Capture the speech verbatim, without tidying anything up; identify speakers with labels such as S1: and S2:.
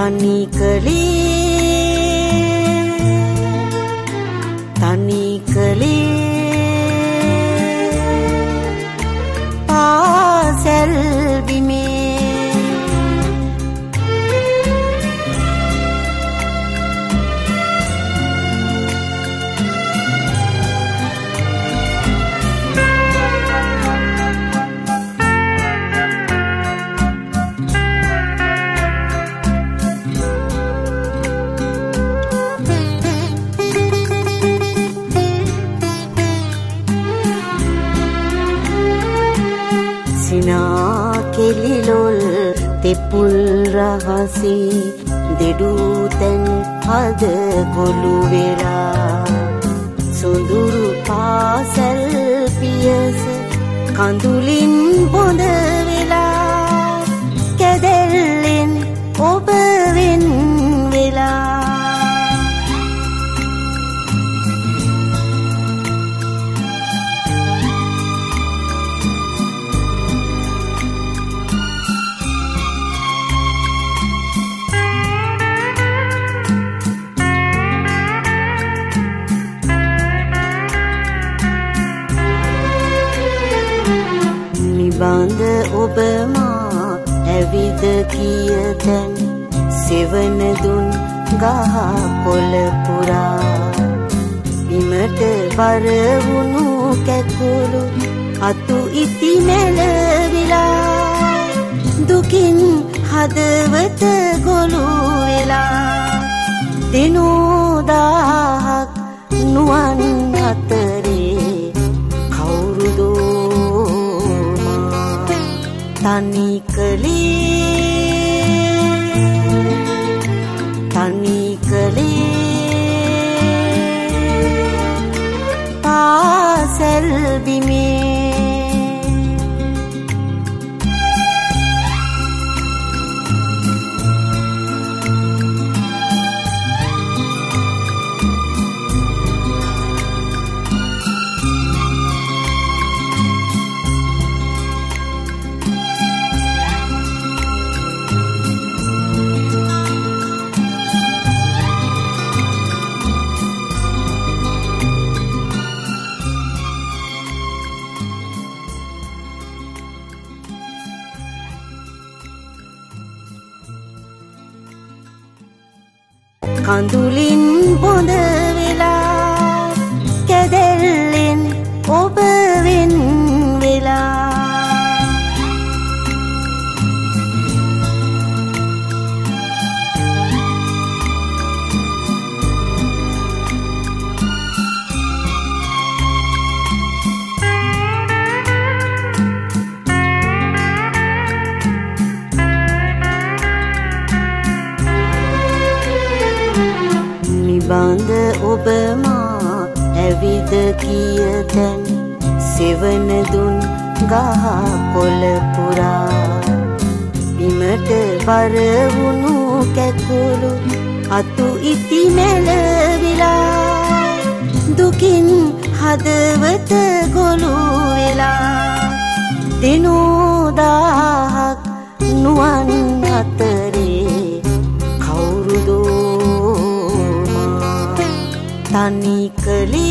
S1: තනි කලේ තනි කලේ පාසල් බිමේ කෙලිලොල් තෙපුල් රහසේ දෙඩුතැන් හද ගොළු වෙලා සොඳුරු පාසල් පියස කඳුලින් බොඳ වෙලා කැදැල්ලෙන් ඔබ වෙන් වෙලා බඳ ඔබ මා ඇවිද කියතැන් සෙවන දුන් ගහ කොළ පුරා බිමට බර වුණු කැකුළු අතු ඉති නැලවිලා දුකින් හදවත ගොළු වෙලා දිනෝදාහක් නුවන් අතරේ කවුරුදෝ තනි කලේ තනි කලේ පාසල් බිමේ කඳුලින් බොඳ වෙලා කැදැල්ලෙන් ඔබ වෙන් වෙලා බඳ ඔබ මා ඇවිද කියතැන් සෙවන දුන් ගහ කොළ පුරා බිමට බර වුණු කැකුළු අතු ඉති නැලවිලා දුකින් හදවත ගොළු වෙලා දිනෝදාහක් නුවන් අතරේ කවුරුදෝ තනි කලේ